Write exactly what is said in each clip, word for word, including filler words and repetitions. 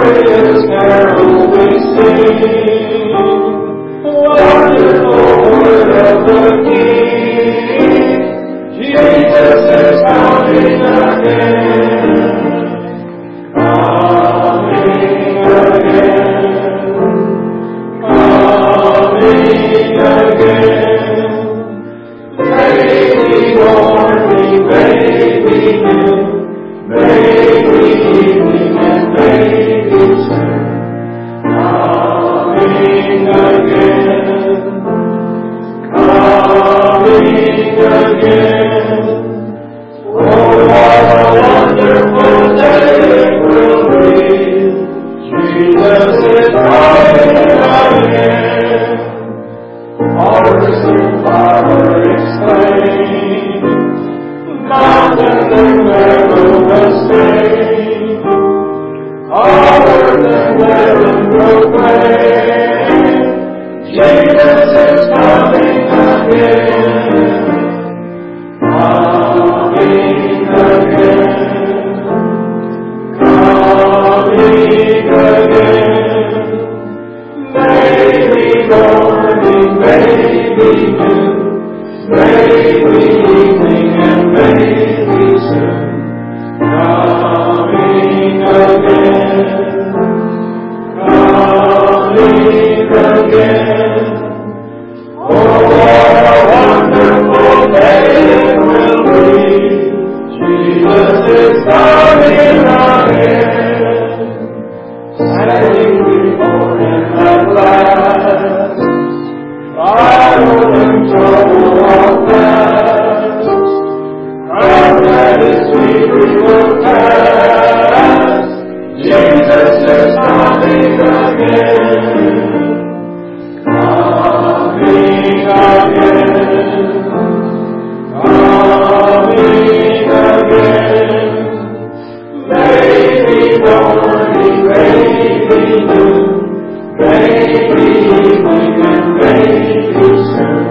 glorious carol we sing. Wonderful word of the King, Jesus is coming again. Coming again. Coming again. Baby morning, baby noon, baby evening, and baby soon. Coming again. Coming again. Oh, what a wonderful day it will be. Jesus is coming again. Horse and flower exclaim, mountain and meadow must sing, all earth and heaven proclaim, Jesus is coming again, coming again, coming again, baby morning, baby noon, baby evening, and baby soon. Coming again. Coming again. Oh, what a wonderful day it will be. Jesus is coming again. Standing before him at last, trial and trouble are past, crowned at his feet we will cast. Jesus is coming again, coming again, coming again. Baby morning, baby noon, baby evening, and baby soon.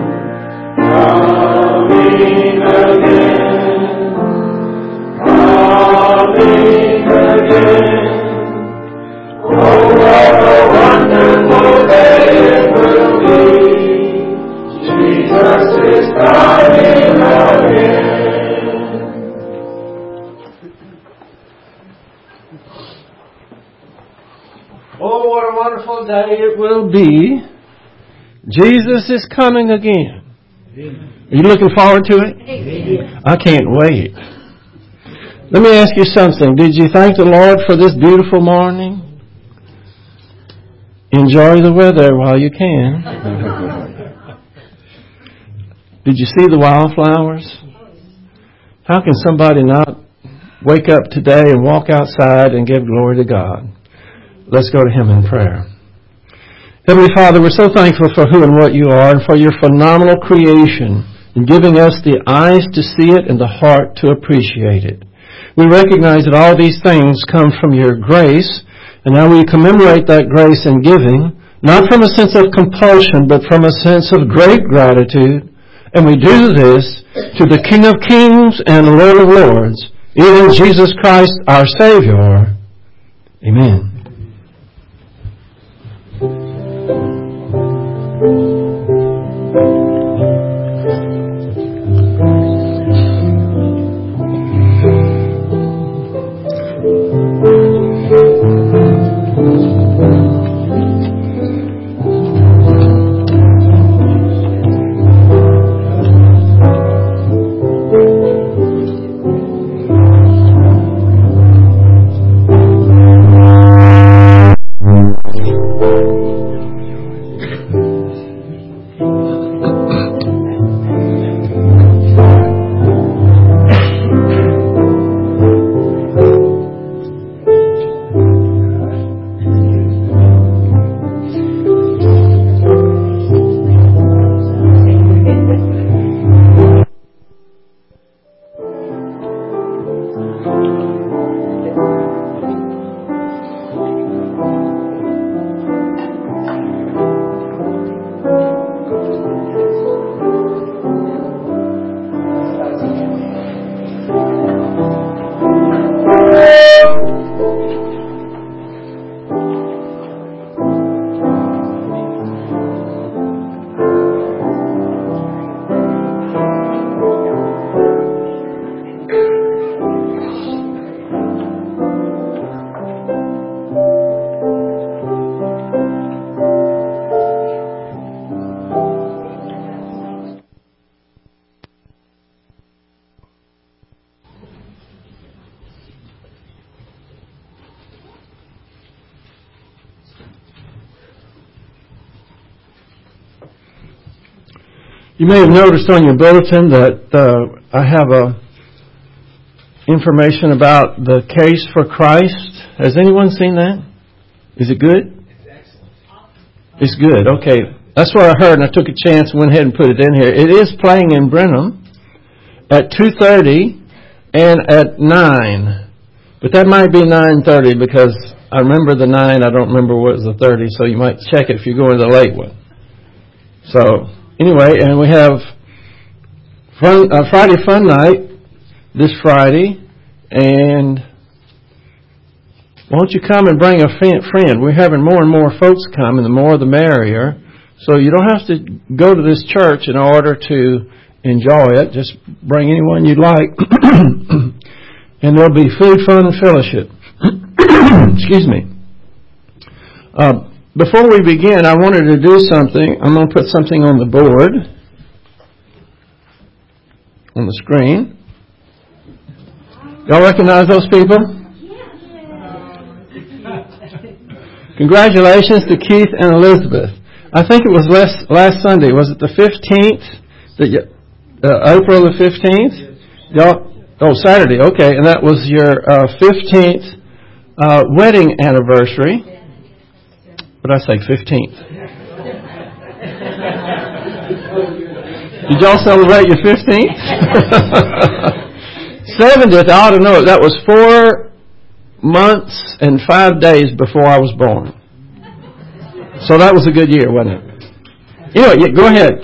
Coming again, coming again. Oh, what a wonderful day it will be. Jesus is coming again. Oh, what a wonderful day it will be. Jesus is coming again. Are you looking forward to it? I can't wait. Let me ask you something. Did you thank the Lord for this beautiful morning? Enjoy the weather while you can. Did you see the wildflowers? How can somebody not wake up today and walk outside and give glory to God? Let's go to Him in prayer. Heavenly Father, we're so thankful for who and what you are and for your phenomenal creation and giving us the eyes to see it and the heart to appreciate it. We recognize that all these things come from your grace, and now we commemorate that grace in giving, not from a sense of compulsion, but from a sense of great gratitude. And we do this to the King of Kings and Lord of Lords, even Jesus Christ, our Savior. Amen. You may have noticed on your bulletin that uh, I have a information about the Case for Christ. Has anyone seen that? Is it good? It's excellent. It's good. Okay. That's what I heard, and I took a chance and went ahead and put it in here. It is playing in Brenham at two thirty and at nine. But that might be nine thirty because I remember the nine. I don't remember what was the thirty, so you might check it if you go to the late one. So, anyway, and we have fun, uh, Friday Fun Night this Friday, and won't you come and bring a friend? We're having more and more folks come, and the more the merrier. So you don't have to go to this church in order to enjoy it. Just bring anyone you'd like. And there'll be food, fun, and fellowship. Excuse me. Uh, before we begin, I wanted to do something. I'm going to put something on the board, on the screen. Y'all recognize those people? Congratulations to Keith and Elizabeth. I think it was last, last Sunday. Was it the fifteenth? The, uh, April the fifteenth? Y'all, oh, Saturday. Okay. And that was your uh, fifteenth uh, wedding anniversary. What did I say? fifteenth. Did y'all celebrate your fifteenth? seventieth, I ought to know it. That was four months and five days before I was born. So that was a good year, wasn't it? Anyway, yeah, go ahead.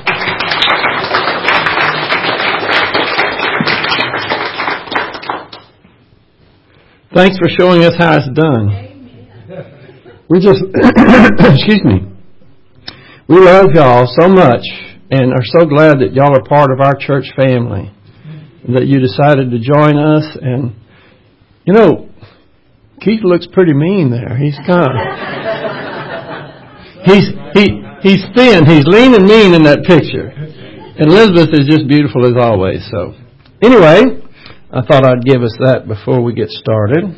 Thanks for showing us how it's done. We just, excuse me, we love y'all so much and are so glad that y'all are part of our church family, that you decided to join us. And, you know, Keith looks pretty mean there. He's kind of... He's he he's thin. He's lean and mean in that picture. And Elizabeth is just beautiful as always. So, anyway, I thought I'd give us that before we get started.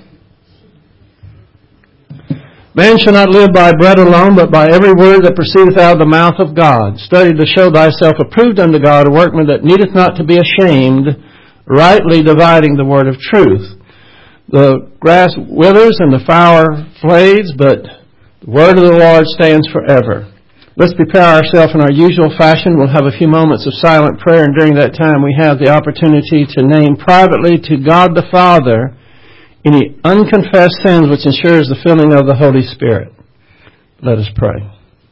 Man shall not live by bread alone, but by every word that proceedeth out of the mouth of God. Study to show thyself approved unto God, a workman that needeth not to be ashamed, rightly dividing the word of truth. The grass withers and the flower fades, but the word of the Lord stands forever. Let's prepare ourselves in our usual fashion. We'll have a few moments of silent prayer, and during that time we have the opportunity to name privately to God the Father any unconfessed sins which ensures the filling of the Holy Spirit. Let us pray.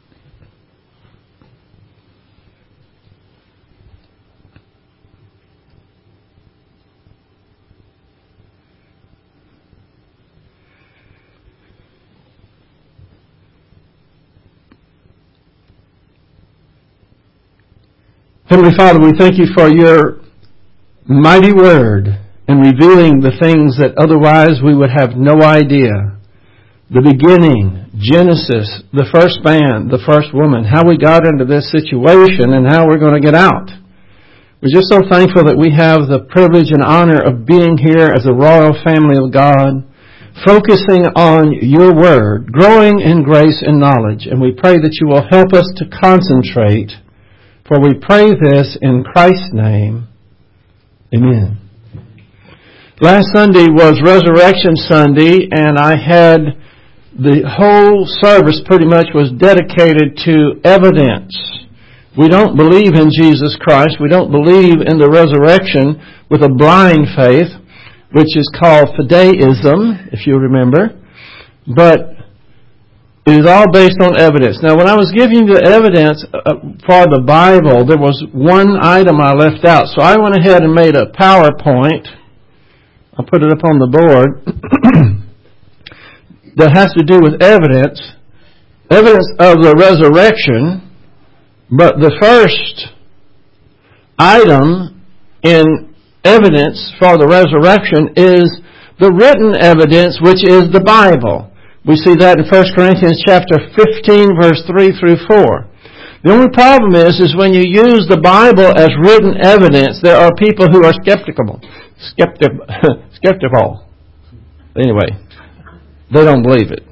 Heavenly Father, we thank you for your mighty word and revealing the things that otherwise we would have no idea. The beginning, Genesis, the first man, the first woman, how we got into this situation and how we're going to get out. We're just so thankful that we have the privilege and honor of being here as a royal family of God, focusing on your word, growing in grace and knowledge. And we pray that you will help us to concentrate. For we pray this in Christ's name. Amen. Last Sunday was Resurrection Sunday, and I had the whole service pretty much was dedicated to evidence. We don't believe in Jesus Christ. We don't believe in the resurrection with a blind faith, which is called fideism, if you remember. But it is all based on evidence. Now, when I was giving you the evidence for the Bible, there was one item I left out. So I went ahead and made a PowerPoint. I'll put it up on the board. That has to do with evidence. Evidence of the resurrection. But the first item in evidence for the resurrection is the written evidence, which is the Bible. We see that in First Corinthians chapter fifteen, verse three through four. The only problem is, is when you use the Bible as written evidence, there are people who are skeptical. Skeptic, skeptical. Anyway, they don't believe it.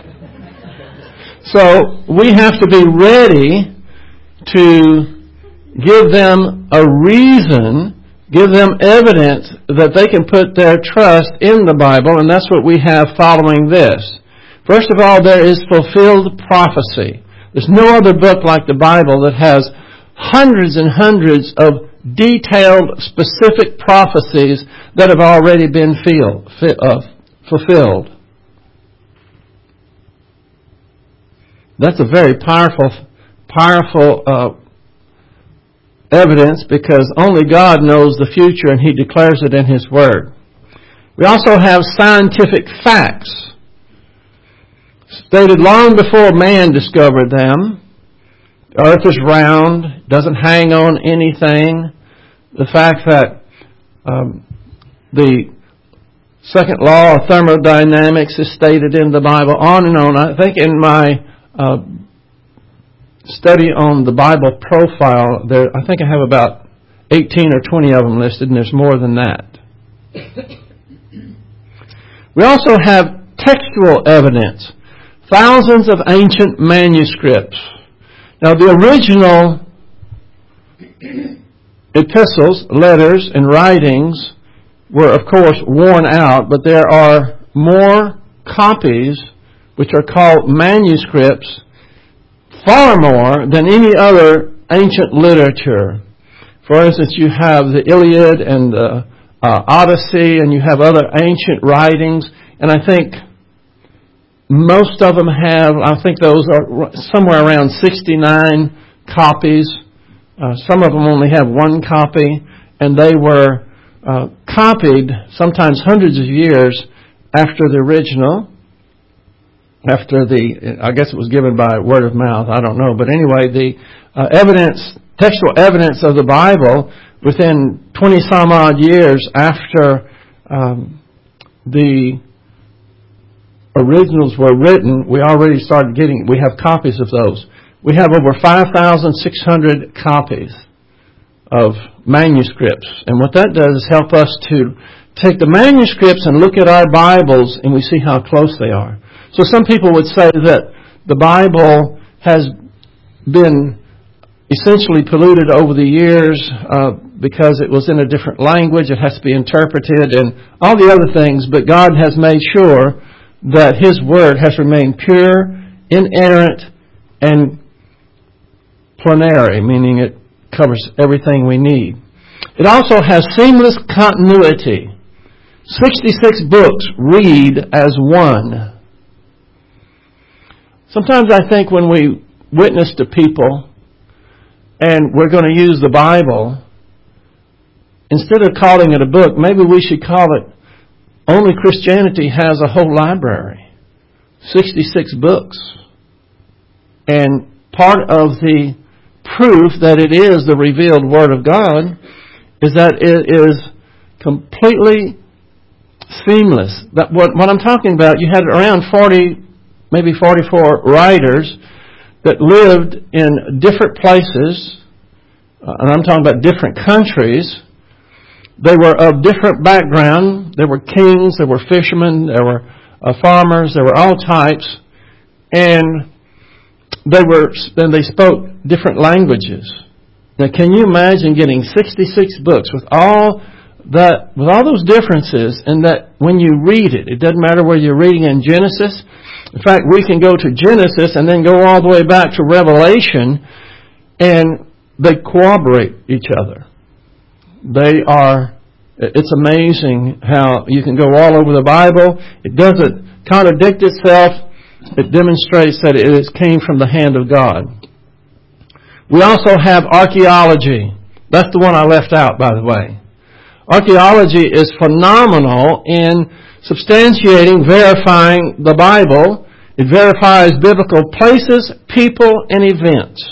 So we have to be ready to give them a reason, give them evidence that they can put their trust in the Bible, and that's what we have following this. First of all, there is fulfilled prophecy. There's no other book like the Bible that has hundreds and hundreds of detailed, specific prophecies that have already been feel, uh, fulfilled. That's a very powerful, powerful uh, evidence, because only God knows the future and He declares it in His Word. We also have scientific facts stated long before man discovered them. The earth is round, doesn't hang on anything. The fact that um, the second law of thermodynamics is stated in the Bible, on and on. I think in my uh, study on the Bible profile, there I think I have about eighteen or twenty of them listed, and there's more than that. We also have textual evidence. Thousands of ancient manuscripts. Now, the original epistles, letters, and writings were, of course, worn out, but there are more copies, which are called manuscripts, far more than any other ancient literature. For instance, you have the Iliad and the uh, Odyssey, and you have other ancient writings, and I think most of them have, I think those are somewhere around sixty-nine copies. Uh, some of them only have one copy, and they were uh, copied sometimes hundreds of years after the original, after the, I guess it was given by word of mouth, I don't know. But anyway, the uh, evidence, textual evidence of the Bible within twenty some odd years after um, the originals were written, we already started getting, we have copies of those. We have over five thousand six hundred copies of manuscripts. And what that does is help us to take the manuscripts and look at our Bibles, and we see how close they are. So some people would say that the Bible has been essentially polluted over the years uh, because it was in a different language, it has to be interpreted, and all the other things, but God has made sure that His Word has remained pure, inerrant, and plenary, meaning it covers everything we need. It also has seamless continuity. sixty-six books read as one. Sometimes I think when we witness to people and we're going to use the Bible, instead of calling it a book, maybe we should call it Only Christianity Has a Whole Library. sixty-six books. And part of the proof that it is the revealed Word of God is that it is completely seamless. That what, what I'm talking about, you had around forty, maybe forty-four writers that lived in different places, uh, and I'm talking about different countries. They were of different background. There were kings, there were fishermen, there were uh, farmers, there were all types, and they were and they spoke different languages. Now, can you imagine getting sixty-six books with all that, with all those differences, and that when you read it, it doesn't matter whether you're reading in Genesis. In fact, we can go to Genesis and then go all the way back to Revelation, and they corroborate each other. They are, it's amazing how you can go all over the Bible. It doesn't contradict itself. It demonstrates that it came from the hand of God. We also have archaeology. That's the one I left out, by the way. Archaeology is phenomenal in substantiating, verifying the Bible. It verifies biblical places, people, and events.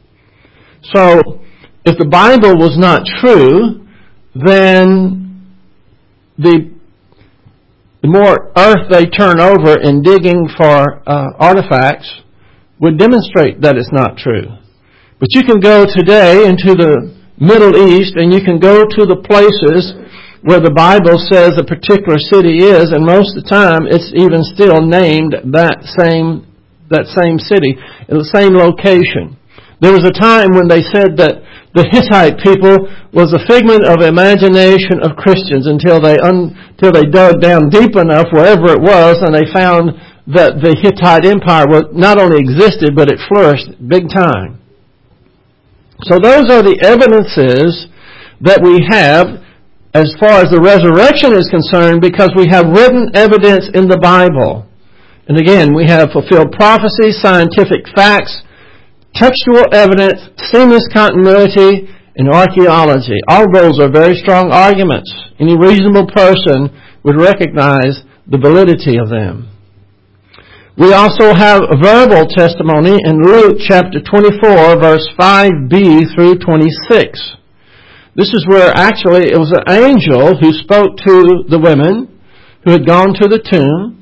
So, if the Bible was not true, then the, the more earth they turn over in digging for uh, artifacts would demonstrate that it's not true. But you can go today into the Middle East and you can go to the places where the Bible says a particular city is, and most of the time it's even still named that same that same city in the same location. There was a time when they said that the Hittite people was a figment of imagination of Christians until they un, until they dug down deep enough wherever it was and they found that the Hittite Empire was, not only existed, but it flourished big time. So those are the evidences that we have as far as the resurrection is concerned, because we have written evidence in the Bible. And again, we have fulfilled prophecy, scientific facts, textual evidence, seamless continuity, and archaeology. All those are very strong arguments. Any reasonable person would recognize the validity of them. We also have a verbal testimony in Luke chapter twenty-four, verse five b through twenty-six. This is where actually it was an angel who spoke to the women who had gone to the tomb,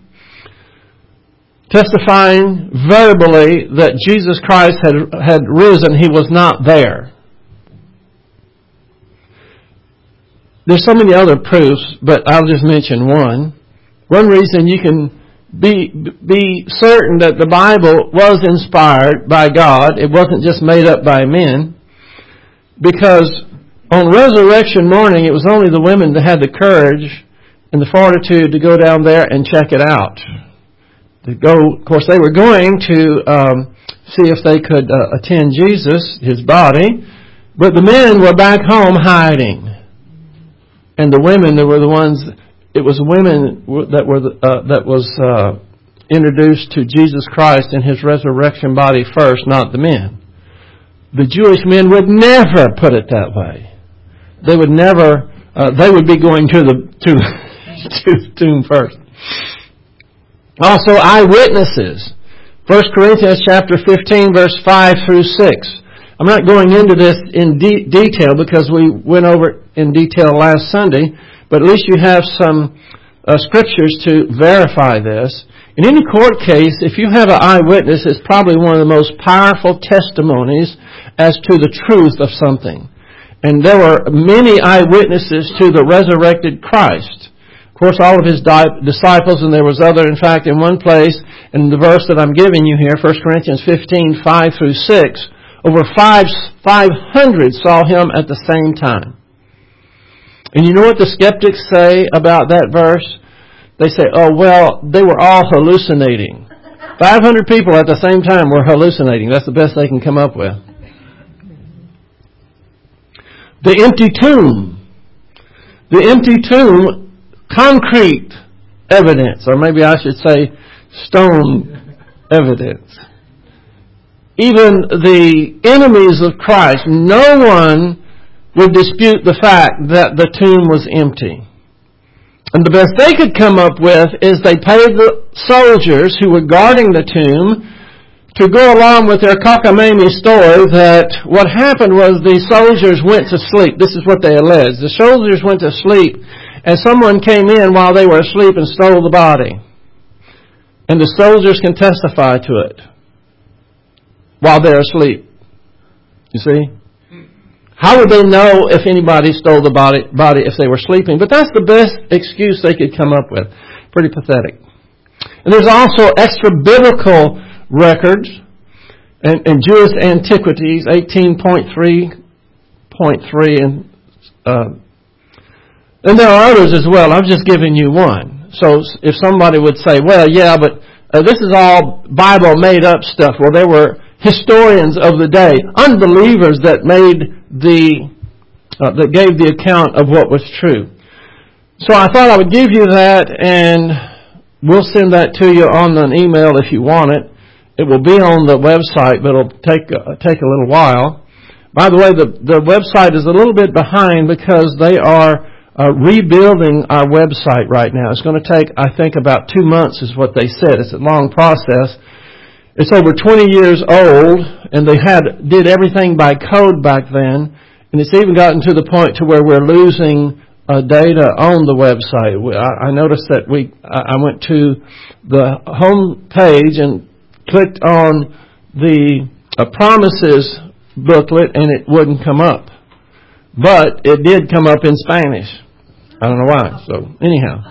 testifying verbally that Jesus Christ had, had risen. He was not there. There's so many other proofs, but I'll just mention one. One reason you can be be certain that the Bible was inspired by God. It wasn't just made up by men. Because on resurrection morning, it was only the women that had the courage and the fortitude to go down there and check it out. To go, of course, they were going to um, see if they could uh, attend Jesus, His body, but the men were back home hiding. And the women, they were the ones. It was women that were the, uh, that was uh, introduced to Jesus Christ in His resurrection body first, not the men. The Jewish men would never put it that way. They would never. Uh, they would be going to the to, to the tomb first. Also, eyewitnesses. First Corinthians chapter fifteen, verse five through six. I'm not going into this in de- detail because we went over it in detail last Sunday, but at least you have some uh, scriptures to verify this. In any court case, if you have an eyewitness, it's probably one of the most powerful testimonies as to the truth of something. And there were many eyewitnesses to the resurrected Christ. Of course, all of His di- disciples, and there was other, in fact, in one place, in the verse that I'm giving you here, First Corinthians fifteen, five through six, over five, five hundred saw Him at the same time. And you know what the skeptics say about that verse? They say, oh, well, they were all hallucinating. five hundred people at the same time were hallucinating. That's the best they can come up with. The empty tomb. The empty tomb, concrete evidence, or maybe I should say stone evidence. Even the enemies of Christ, no one would dispute the fact that the tomb was empty. And the best they could come up with is they paid the soldiers who were guarding the tomb to go along with their cockamamie story that what happened was the soldiers went to sleep. This is what they alleged. The soldiers went to sleep and someone came in while they were asleep and stole the body. And the soldiers can testify to it while they're asleep. You see? How would they know if anybody stole the body, body if they were sleeping? But that's the best excuse they could come up with. Pretty pathetic. And there's also extra biblical records and, and Jewish antiquities, eighteen point three point three, and uh, and there are others as well. I'm just giving you one. So if somebody would say, "Well, yeah, but uh, this is all Bible made up stuff," well, there were historians of the day, unbelievers that made the uh, that gave the account of what was true. So I thought I would give you that, and we'll send that to you on an email if you want it. It will be on the website, but it'll take uh, take a little while. By the way, the the website is a little bit behind because they are uh, rebuilding our website right now. It's going to take, I think, about two months is what they said. It's a long process. It's over twenty years old, and they had did everything by code back then, and it's even gotten to the point to where we're losing uh, data on the website. I, I noticed that we I went to the home page and clicked on the uh, promises booklet, and it wouldn't come up, but it did come up in Spanish. I don't know why. So anyhow.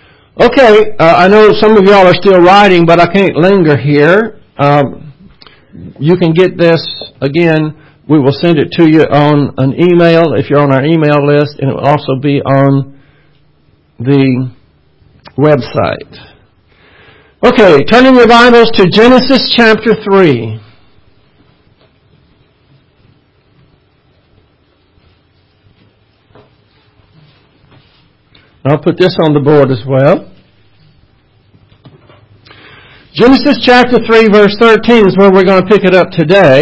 Okay, uh, I know some of y'all are still writing, but I can't linger here. Um, you can get this, again, we will send it to you on an email if you're on our email list, and it will also be on the website. Okay, turning your Bibles to Genesis chapter three. I'll put this on the board as well. Genesis chapter three, verse thirteen is where we're going to pick it up today.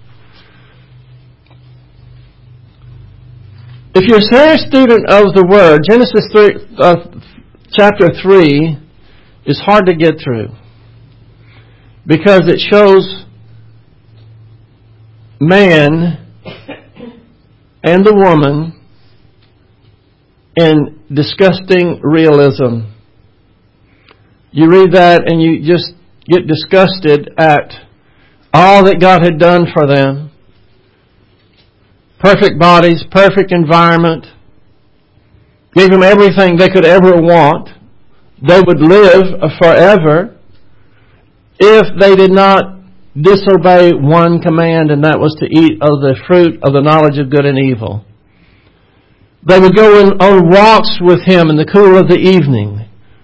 If you're a serious student of the Word, Genesis three, uh, chapter three is hard to get through because it shows man and the woman in disgusting realism. You read that and you just get disgusted at all that God had done for them. Perfect bodies, perfect environment. Gave them everything they could ever want. They would live forever if they did not disobey one command, and that was to eat of the fruit of the knowledge of good and evil. They would go in, on walks with Him in the cool of the evening.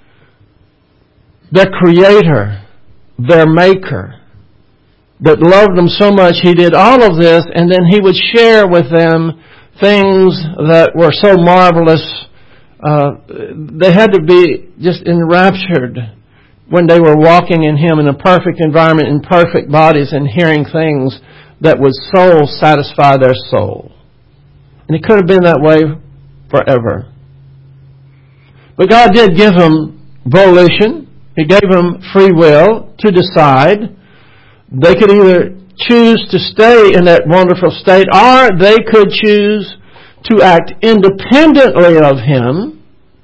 Their Creator, their Maker, that loved them so much He did all of this, and then He would share with them things that were so marvelous. Uh, they had to be just enraptured when they were walking in Him in a perfect environment, in perfect bodies, and hearing things that would so satisfy their soul. And it could have been that way forever. But God did give them volition. He gave them free will to decide. They could either choose to stay in that wonderful state, or they could choose to act independently of Him,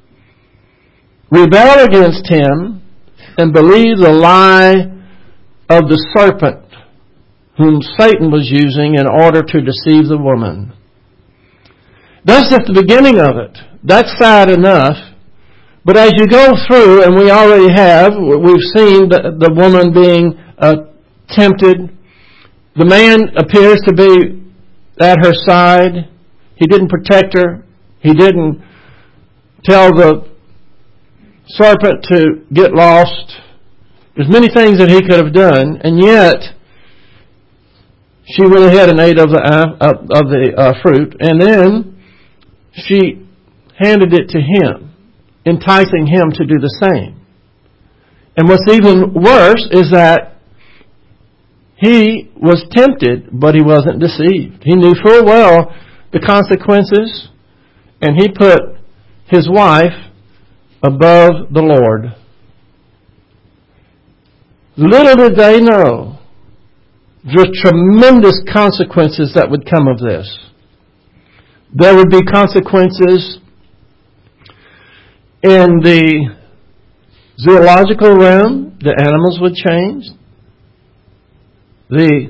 rebel against Him, and believe the lie of the serpent whom Satan was using in order to deceive the woman. That's just the beginning of it. That's sad enough. But as you go through, and we already have, we've seen the, the woman being uh, tempted. The man appears to be at her side. He didn't protect her. He didn't tell the serpent to get lost. There's many things that he could have done, and yet she went ahead and ate of the uh, of the uh, fruit, and then she handed it to him, enticing him to do the same. And what's even worse is that he was tempted, but he wasn't deceived. He knew full well the consequences, and he put his wife above the Lord. Little did they know the tremendous consequences that would come of this. There would be consequences in the zoological realm. The animals would change. The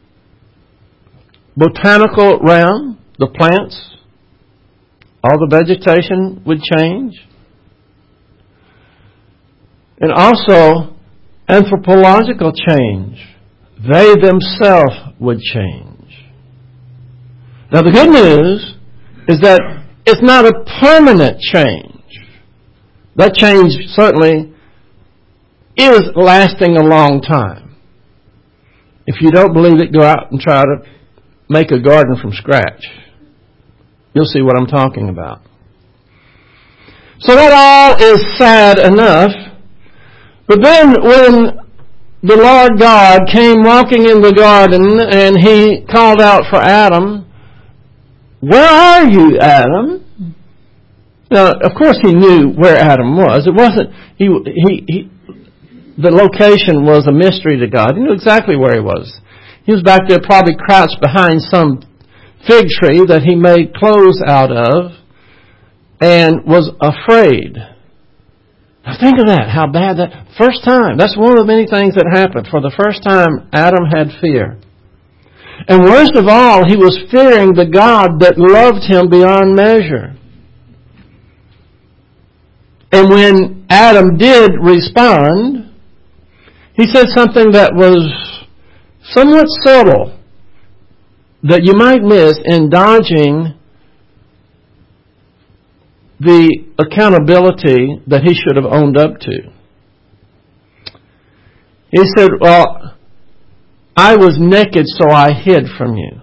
botanical realm, the plants, all the vegetation would change. And also anthropological change. They themselves would change. Now the good news is that it's not a permanent change. That change certainly is lasting a long time. If you don't believe it, go out and try to make a garden from scratch. You'll see what I'm talking about. So that all is sad enough. But then when the Lord God came walking in the garden and He called out for Adam, "Where are you, Adam?" Now, of course He knew where Adam was. It wasn't, he, he, he, the location was a mystery to God. He knew exactly where He was. He was back there probably crouched behind some fig tree that He made clothes out of and was afraid. Now think of that, how bad that, first time, that's one of the many things that happened. For the first time, Adam had fear. And worst of all, he was fearing the God that loved him beyond measure. And when Adam did respond, he said something that was somewhat subtle that you might miss in dodging the accountability that he should have owned up to. He said, well, I was naked, so I hid from you.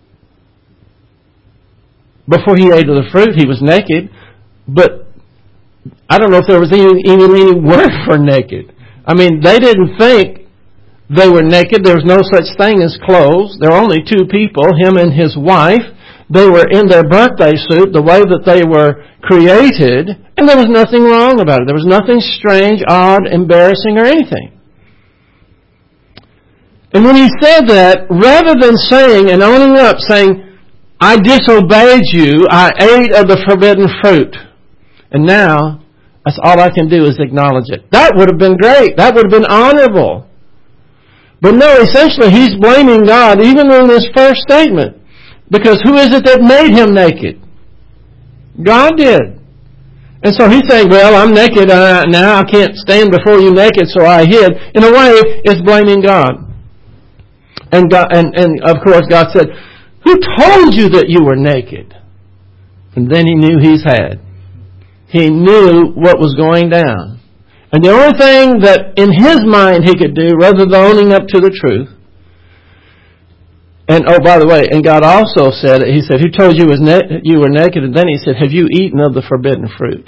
Before he ate of the fruit, he was naked, but I don't know if there was even any word for naked. I mean, they didn't think they were naked. There was no such thing as clothes. There were only two people, him and his wife. They were in their birthday suit, the way that they were created, and there was nothing wrong about it. There was nothing strange, odd, embarrassing, or anything. And when he said that, rather than saying and owning up, saying, I disobeyed you, I ate of the forbidden fruit, and now that's all I can do is acknowledge it. That would have been great. That would have been honorable. But no, essentially he's blaming God even in this first statement. Because who is it that made him naked? God did. And so he's saying, well, I'm naked uh, now. I can't stand before you naked, so I hid. In a way, it's blaming God. And, God, and, and of course God said, who told you that you were naked? And then he knew he's had. He knew what was going down. And the only thing that in his mind he could do, rather than owning up to the truth, and oh, by the way, and God also said, he said, who told you was ne- you were naked? And then he said, have you eaten of the forbidden fruit?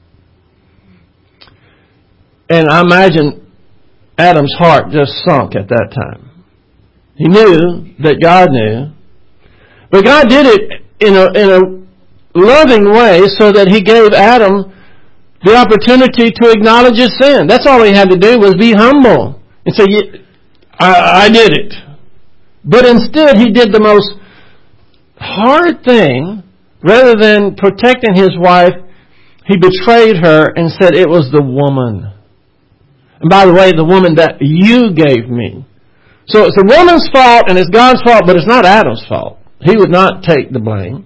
And I imagine Adam's heart just sunk at that time. He knew that God knew. But God did it in a, in a loving way so that he gave Adam the opportunity to acknowledge his sin. That's all he had to do was be humble and say, I, I did it. But instead, he did the most hard thing. Rather than protecting his wife, he betrayed her and said it was the woman. And by the way, the woman that you gave me. So it's the woman's fault and it's God's fault, but it's not Adam's fault. He would not take the blame.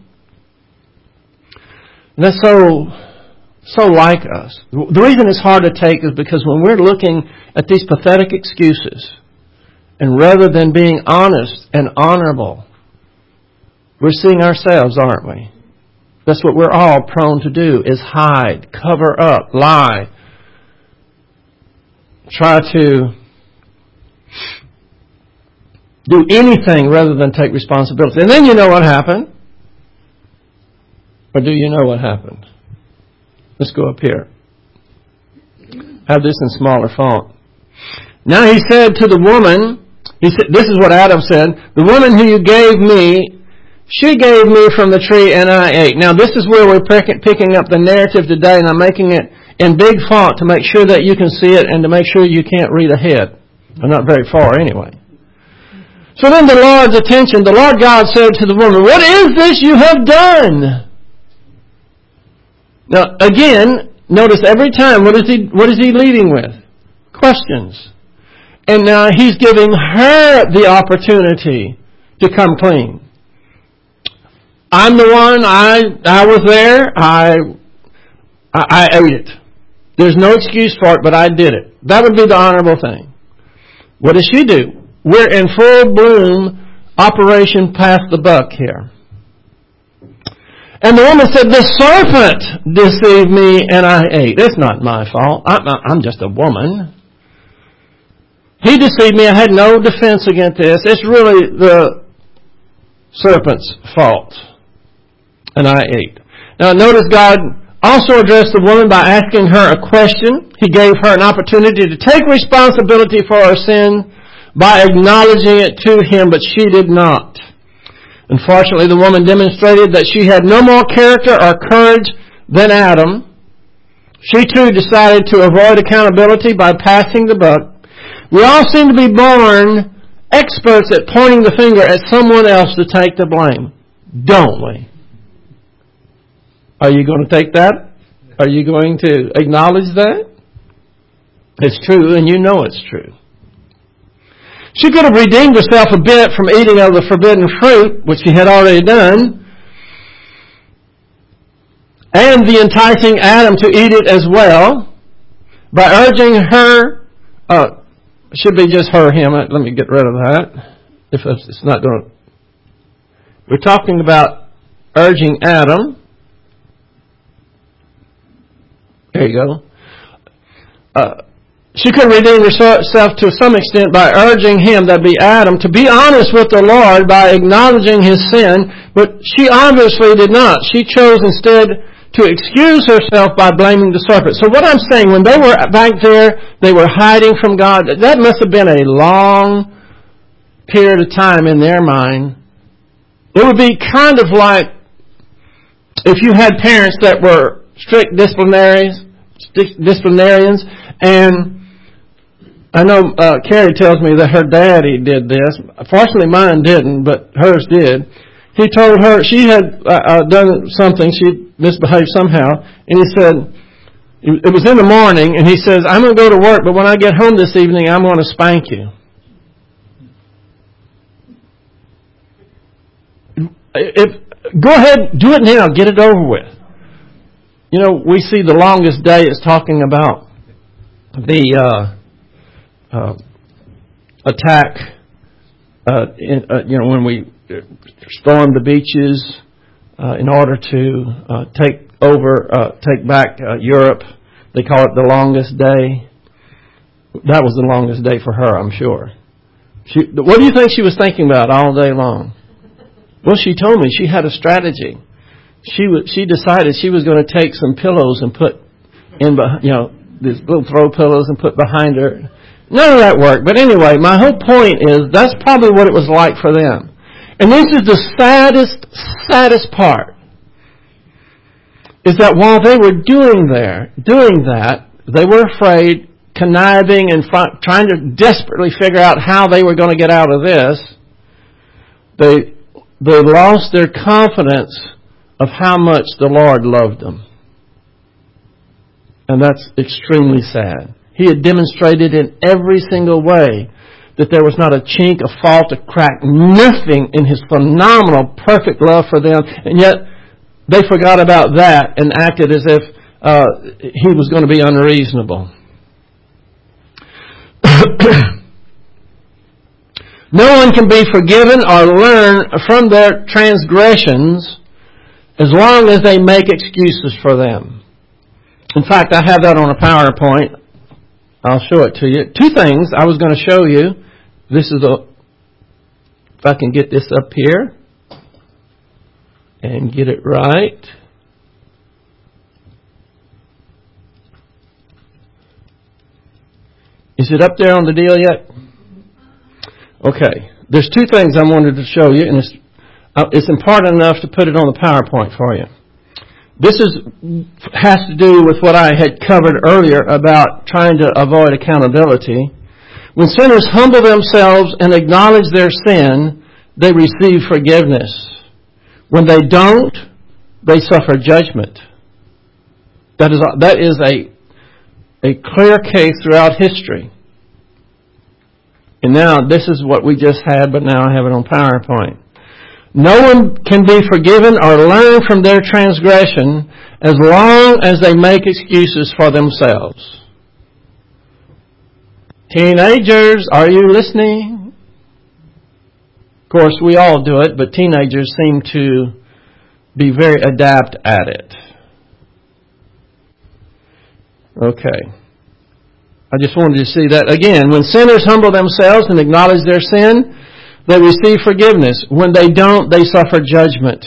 And that's so, so like us. The reason it's hard to take is because when we're looking at these pathetic excuses, and rather than being honest and honorable, we're seeing ourselves, aren't we? That's what we're all prone to do, is hide, cover up, lie. Try to do anything rather than take responsibility. And then you know what happened. Or do you know what happened? Let's go up here. Have this in smaller font. Now he said to the woman, He said, this is what Adam said, the woman who you gave me, she gave me from the tree and I ate. Now this is where we're picking up the narrative today, and I'm making it in big font to make sure that you can see it and to make sure you can't read ahead. Well, not very far anyway. So then the Lord's attention, the Lord God said to the woman, what is this you have done? Now again, notice every time, what is he, what is he leading with? Questions. And now he's giving her the opportunity to come clean. I'm the one, I I was there, I, I I ate it. There's no excuse for it, but I did it. That would be the honorable thing. What does she do? We're in full bloom, Operation Pass the Buck here. And the woman said, the serpent deceived me and I ate. It's not my fault. I'm, I'm just a woman. He deceived me. I had no defense against this. It's really the serpent's fault. And I ate. Now notice God also addressed the woman by asking her a question. He gave her an opportunity to take responsibility for her sin by acknowledging it to him, but she did not. Unfortunately, the woman demonstrated that she had no more character or courage than Adam. She too decided to avoid accountability by passing the buck. We all seem to be born experts at pointing the finger at someone else to take the blame, don't we? Are you going to take that? Are you going to acknowledge that? It's true, and you know it's true. She could have redeemed herself a bit from eating of the forbidden fruit, which she had already done, and the enticing Adam to eat it as well, by urging her, uh, should be just her, him, let me get rid of that. If it's not going to... We're talking about urging Adam. There you go. Uh, she could redeem herself to some extent by urging him, that be Adam, to be honest with the Lord by acknowledging his sin, but she obviously did not. She chose instead to excuse herself by blaming the serpent. So what I'm saying, when they were back there, they were hiding from God. That must have been a long period of time in their mind. It would be kind of like if you had parents that were strict disciplinaries, disciplinarians, and I know uh, Carrie tells me that her daddy did this. Fortunately, mine didn't, but hers did. He told her she had uh, uh, done something, she misbehaved somehow, and he said, it was in the morning, and he says, I'm going to go to work, but when I get home this evening, I'm going to spank you. If, go ahead, do it now, get it over with. You know, we see the longest day is talking about the uh, uh, attack, uh, in, uh, you know, when we stormed the beaches uh, in order to uh, take over, uh, take back uh, Europe. They call it the longest day. That was the longest day for her, I'm sure. She, what do you think she was thinking about all day long? Well, she told me she had a strategy. She was, she decided she was going to take some pillows and put in, you know, these little throw pillows and put behind her. None of that worked. But anyway, my whole point is that's probably what it was like for them. And this is the saddest, saddest part. Is that while they were doing there, doing that, they were afraid, conniving and fi- trying to desperately figure out how they were going to get out of this. They, they lost their confidence of how much the Lord loved them. And that's extremely sad. He had demonstrated in every single way that there was not a chink, a fault, a crack, nothing in His phenomenal, perfect love for them. And yet, they forgot about that and acted as if uh, He was going to be unreasonable. No one can be forgiven or learn from their transgressions as long as they make excuses for them. In fact, I have that on a PowerPoint. I'll show it to you. Two things I was going to show you. This is a, if I can get this up here and get it right. Is it up there on the deal yet? Okay. There's two things I wanted to show you, and it's, uh, it's important enough to put it on the PowerPoint for you. This is has to do with what I had covered earlier about trying to avoid accountability. When sinners humble themselves and acknowledge their sin, they receive forgiveness. When they don't, they suffer judgment. That is that is a a clear case throughout history. And now this is what we just had, but now I have it on PowerPoint. No one can be forgiven or learn from their transgression as long as they make excuses for themselves. Teenagers, are you listening? Of course, we all do it, but teenagers seem to be very adept at it. Okay. I just wanted to see that again. When sinners humble themselves and acknowledge their sin, they receive forgiveness. When they don't, they suffer judgment.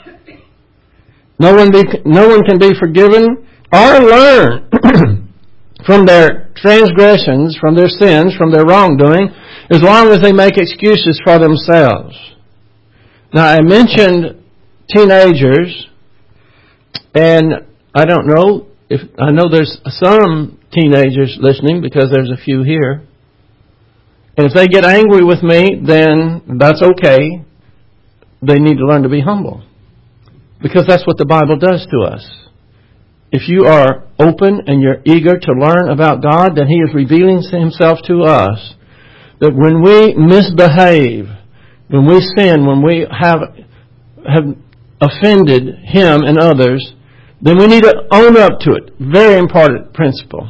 No one, be, no one can be forgiven or learn from their transgressions, from their sins, from their wrongdoing, as long as they make excuses for themselves. Now, I mentioned teenagers, and I don't know if I know there's some teenagers listening because there's a few here. And if they get angry with me, then that's okay. They need to learn to be humble. Because that's what the Bible does to us. If you are open and you're eager to learn about God, then He is revealing Himself to us. That when we misbehave, when we sin, when we have, have offended Him and others, then we need to own up to it. Very important principle.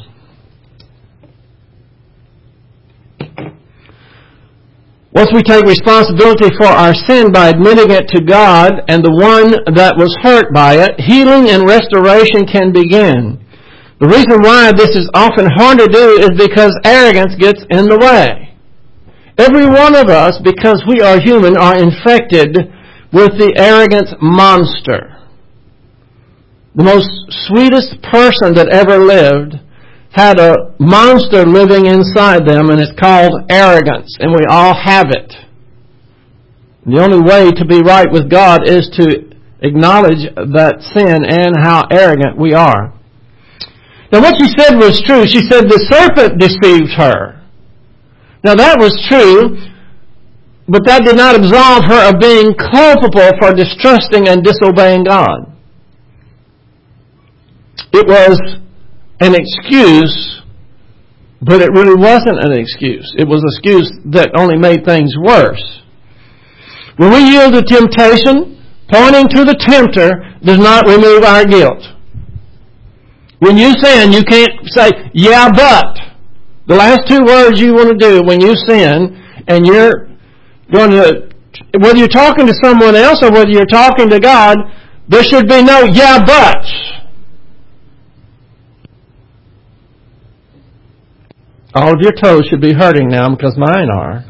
Once we take responsibility for our sin by admitting it to God and the one that was hurt by it, healing and restoration can begin. The reason why this is often hard to do is because arrogance gets in the way. Every one of us, because we are human, are infected with the arrogance monster. The most sweetest person that ever lived had a monster living inside them, and it's called arrogance, and we all have it. The only way to be right with God is to acknowledge that sin and how arrogant we are. Now what she said was true. She said the serpent deceived her. Now that was true, but that did not absolve her of being culpable for distrusting and disobeying God. It was an excuse, but it really wasn't an excuse. It was an excuse that only made things worse. When we yield to temptation, pointing to the tempter does not remove our guilt. When you sin, you can't say, yeah, but. The last two words you want to do when you sin, and you're going to, whether you're talking to someone else or whether you're talking to God, there should be no yeah, but. All of your toes should be hurting now because mine are.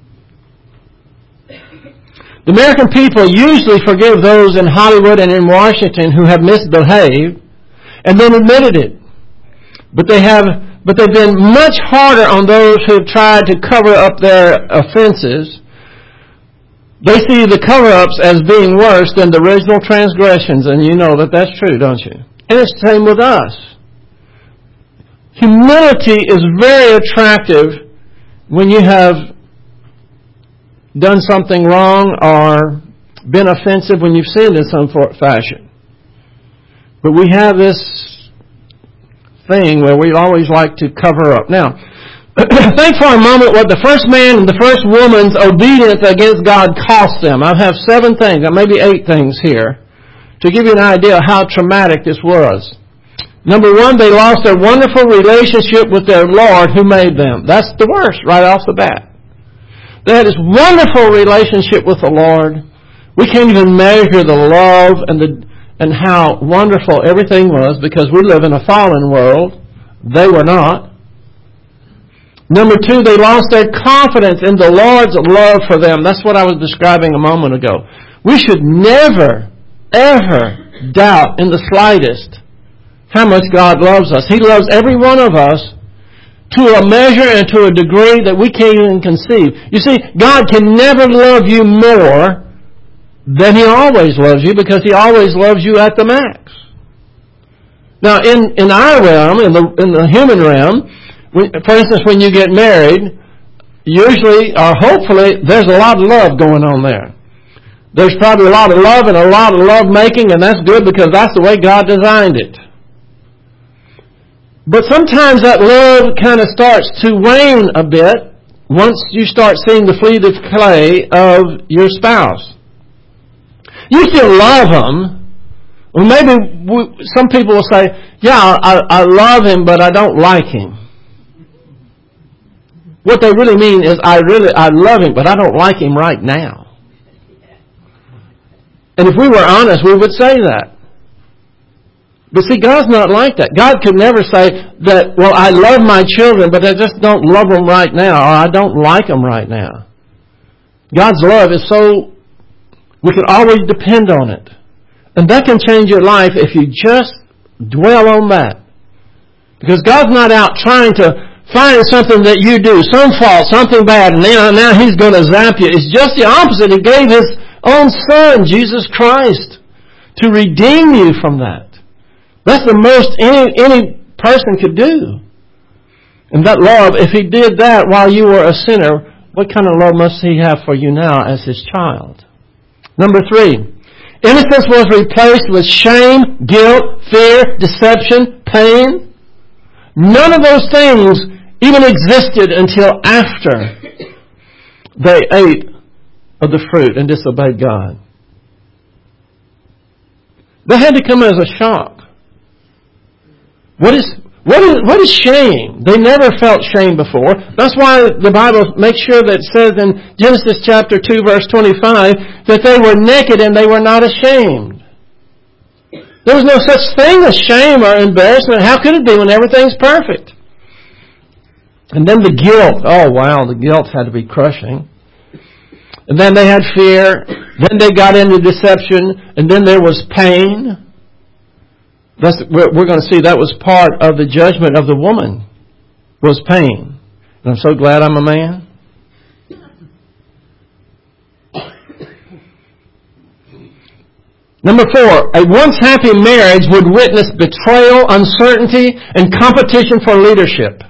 The American people usually forgive those in Hollywood and in Washington who have misbehaved and then admitted it. But they have, but they've been much harder on those who have tried to cover up their offenses. They see the cover-ups as being worse than the original transgressions, and you know that that's true, don't you? And it's the same with us. Humility is very attractive when you have done something wrong or been offensive, when you've sinned in some fashion. But we have this thing where we always like to cover up. Now, think for a moment what the first man and the first woman's obedience against God cost them. I have seven things, or maybe eight things here, to give you an idea of how traumatic this was. Number one, they lost their wonderful relationship with their Lord who made them. That's the worst right off the bat. They had this wonderful relationship with the Lord. We can't even measure the love and the and how wonderful everything was because we live in a fallen world. They were not. Number two, they lost their confidence in the Lord's love for them. That's what I was describing a moment ago. We should never, ever doubt in the slightest how much God loves us. He loves every one of us to a measure and to a degree that we can't even conceive. You see, God can never love you more than He always loves you because He always loves you at the max. Now, in, in our realm, in the, in the human realm, we, for instance, when you get married, usually or hopefully there's a lot of love going on there. There's probably a lot of love and a lot of love making, and that's good because that's the way God designed it. But sometimes that love kind of starts to wane a bit once you start seeing the fleeted clay of your spouse. You still love them. Well, maybe we, some people will say, yeah, I, I love him, but I don't like him. What they really mean is, I really, I love him, but I don't like him right now. And if we were honest, we would say that. But see, God's not like that. God could never say that, well, I love my children, but I just don't love them right now, or I don't like them right now. God's love is so, we can always depend on it. And that can change your life if you just dwell on that. Because God's not out trying to find something that you do, some fault, something bad, and now, now He's going to zap you. It's just the opposite. He gave His own Son, Jesus Christ, to redeem you from that. That's the most any any person could do. And that love, if He did that while you were a sinner, what kind of love must He have for you now as His child? Number three, innocence was replaced with shame, guilt, fear, deception, pain. None of those things even existed until after they ate of the fruit and disobeyed God. That had to come as a shock. What is What is, what is shame? They never felt shame before. That's why the Bible makes sure that it says in Genesis chapter two, verse twenty-five, that they were naked and they were not ashamed. There was no such thing as shame or embarrassment. How could it be when everything's perfect? And then the guilt. Oh, wow, the guilt had to be crushing. And then they had fear. Then they got into deception. And then there was pain. That's, we're going to see that was part of the judgment of the woman, was pain. And I'm so glad I'm a man. Number four, a once happy marriage would witness betrayal, uncertainty, and competition for leadership.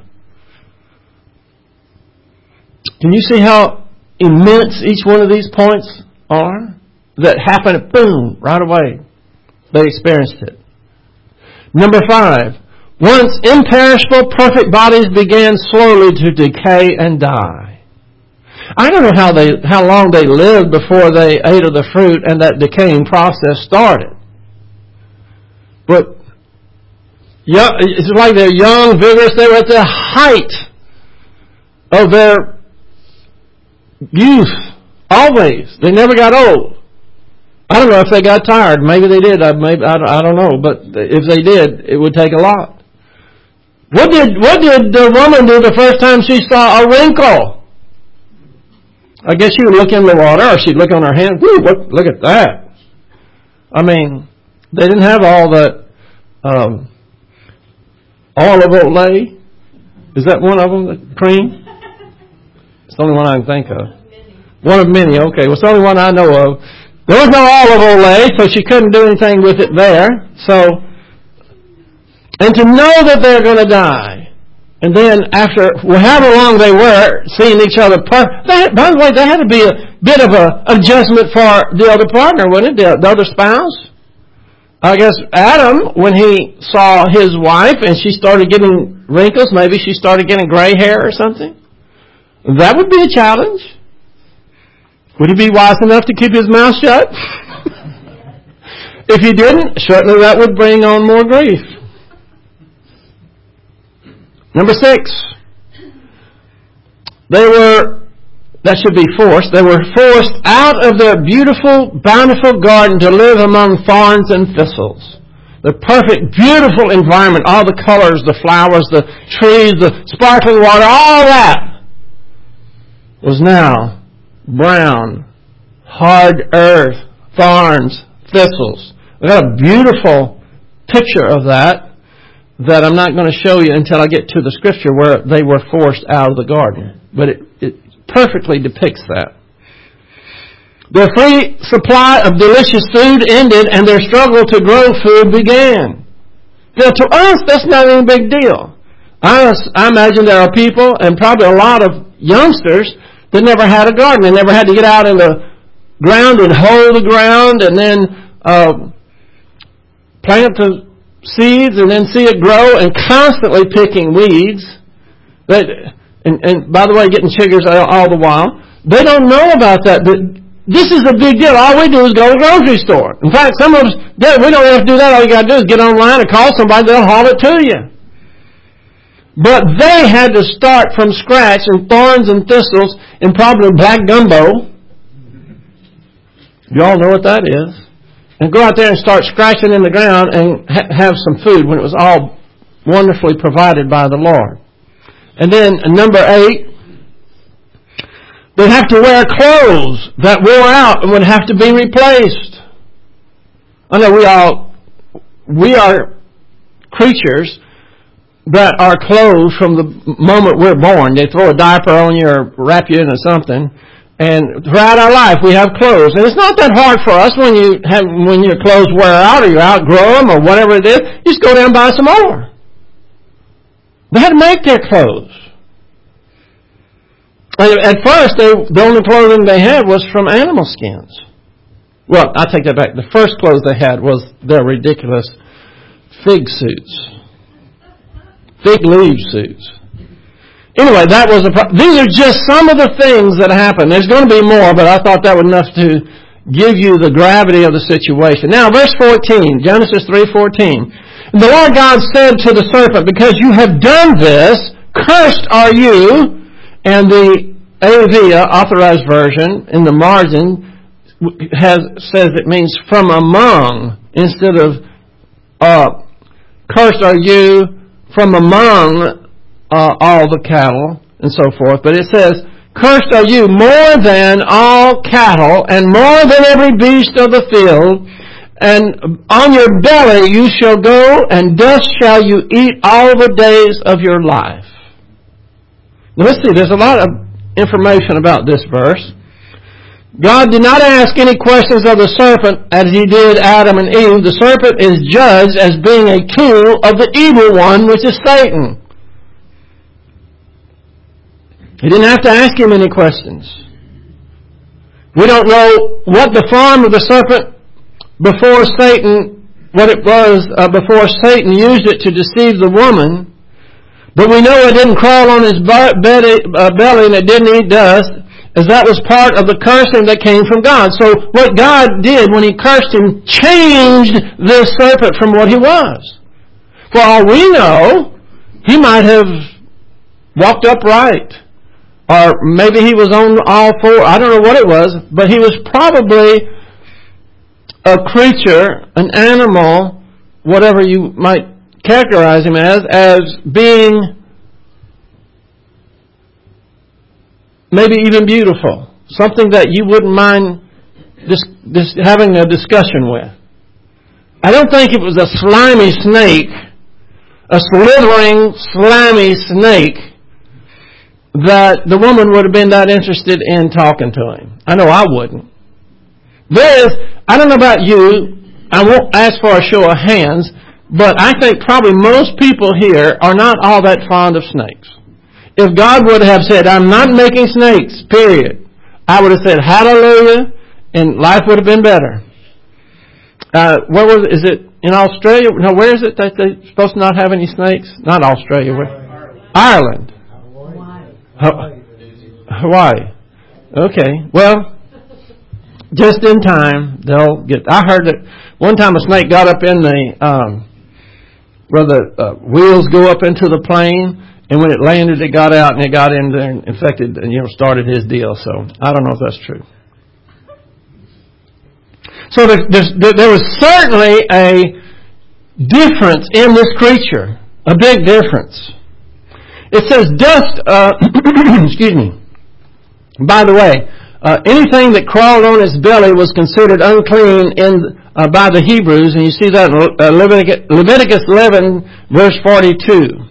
Can you see how immense each one of these points are? That happened, boom, right away. They experienced it. Number five, once imperishable, perfect bodies began slowly to decay and die. I don't know how they, how long they lived before they ate of the fruit and that decaying process started. But young, it's like they're young, vigorous. They were at the height of their youth. Always. They never got old. I don't know if they got tired. Maybe they did. I, maybe, I, I don't know. But if they did, it would take a lot. What did, what did the woman do the first time she saw a wrinkle? I guess she would look in the water, or she'd look on her hand. Woo, look, look at that. I mean, they didn't have all that um, olive Olay. Is that one of them, the cream? It's the only one I can think of. One of many, okay. Well, it's the only one I know of. There was no olive Olay, so she couldn't do anything with it there. So, and to know that they're going to die, and then after, well, however long they were seeing each other, per- that, by the way, that had to be a bit of a adjustment for the other partner, wouldn't it? The, the other spouse. I guess Adam, when he saw his wife and she started getting wrinkles, maybe she started getting gray hair or something. That would be a challenge. Would he be wise enough to keep his mouth shut? If he didn't, certainly that would bring on more grief. Number six. They were, that should be forced, they were forced out of their beautiful, bountiful garden to live among thorns and thistles. The perfect, beautiful environment, all the colors, the flowers, the trees, the sparkling water, all that was now brown, hard earth, thorns, thistles. We've got a beautiful picture of that that I'm not going to show you until I get to the scripture where they were forced out of the garden. But it, it perfectly depicts that. Their free supply of delicious food ended and their struggle to grow food began. Now, to us, that's not any big deal. I, I imagine there are people, and probably a lot of youngsters, that never had a garden. They never had to get out in the ground and hoe the ground and then uh, plant the seeds and then see it grow and constantly picking weeds. But, and, and by the way, getting chiggers all, all the while. They don't know about that. But this is a big deal. All we do is go to the grocery store. In fact, some of us, we don't have to do that. All you got to do is get online and call somebody. They'll haul it to you. But they had to start from scratch in thorns and thistles and probably black gumbo. You all know what that is. And go out there and start scratching in the ground and ha- have some food when it was all wonderfully provided by the Lord. And then number eight, they'd have to wear clothes that wore out and would have to be replaced. I know we all, we are creatures that are clothed from the moment we're born. They throw a diaper on you or wrap you into something. And throughout our life, we have clothes. And it's not that hard for us when you have, when your clothes wear out or you outgrow them or whatever it is. You just go down and buy some more. They had to make their clothes. And at first, they, the only clothing they had was from animal skins. Well, I take that back. The first clothes they had was their ridiculous fig suits. Fig leaf suits. Anyway, that was a pro- these are just some of the things that happen. There's going to be more, but I thought that was enough to give you the gravity of the situation. Now, verse fourteen, Genesis three fourteen. The Lord God said to the serpent, because you have done this, cursed are you. And the A V, Authorized Version, in the margin, has says it means from among, instead of uh, cursed are you from among uh, all the cattle, and so forth. But it says, cursed are you more than all cattle, and more than every beast of the field. And on your belly you shall go, and dust shall you eat all the days of your life. Now let's see, there's a lot of information about this verse. God did not ask any questions of the serpent as He did Adam and Eve. The serpent is judged as being a tool of the evil one, which is Satan. He didn't have to ask him any questions. We don't know what the form of the serpent before Satan, what it was uh, before Satan used it to deceive the woman. But we know it didn't crawl on his belly, uh, belly and it didn't eat dust, as that was part of the cursing that came from God. So what God did when He cursed him changed this serpent from what he was. For all we know, he might have walked upright. Or maybe he was on all four. I don't know what it was. But he was probably a creature, an animal, whatever you might characterize him as, as being maybe even beautiful. Something that you wouldn't mind dis- dis- having a discussion with. I don't think it was a slimy snake, a slithering, slimy snake, that the woman would have been that interested in talking to him. I know I wouldn't. There is, I don't know about you, I won't ask for a show of hands, but I think probably most people here are not all that fond of snakes. If God would have said, I'm not making snakes, period, I would have said, hallelujah, and life would have been better. Uh, where was it? Is it in Australia? No, where is it that they're supposed to not have any snakes? Not Australia. Where? Ireland. Hawaii. Hawaii. Okay. Well, just in time, they'll get. I heard that one time a snake got up in the um, where the uh, wheels go up into the plane, and when it landed, it got out and it got in there and infected, and you know started his deal. So I don't know if that's true. So there, there was certainly a difference in this creature, a big difference. It says dust, uh, excuse me. By the way, uh, anything that crawled on its belly was considered unclean in uh, by the Hebrews, and you see that in uh, Leviticus, Leviticus eleven, verse forty-two.